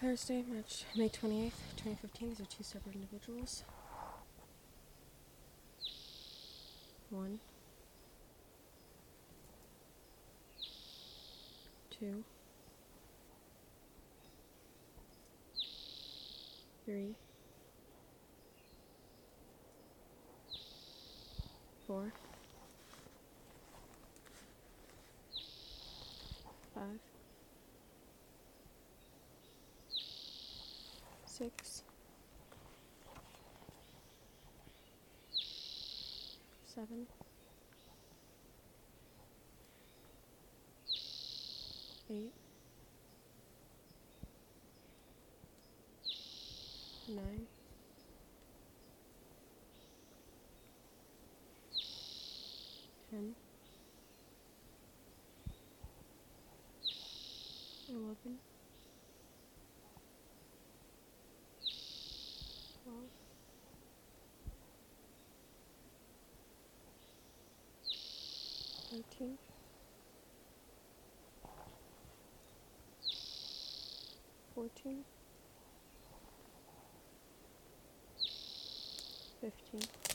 Thursday, May 28th, 2015. These are two separate individuals. 1, 2, 3, 4, 5, 6, 7, 8, 9, 10, 11, 12, 13, 14, 15.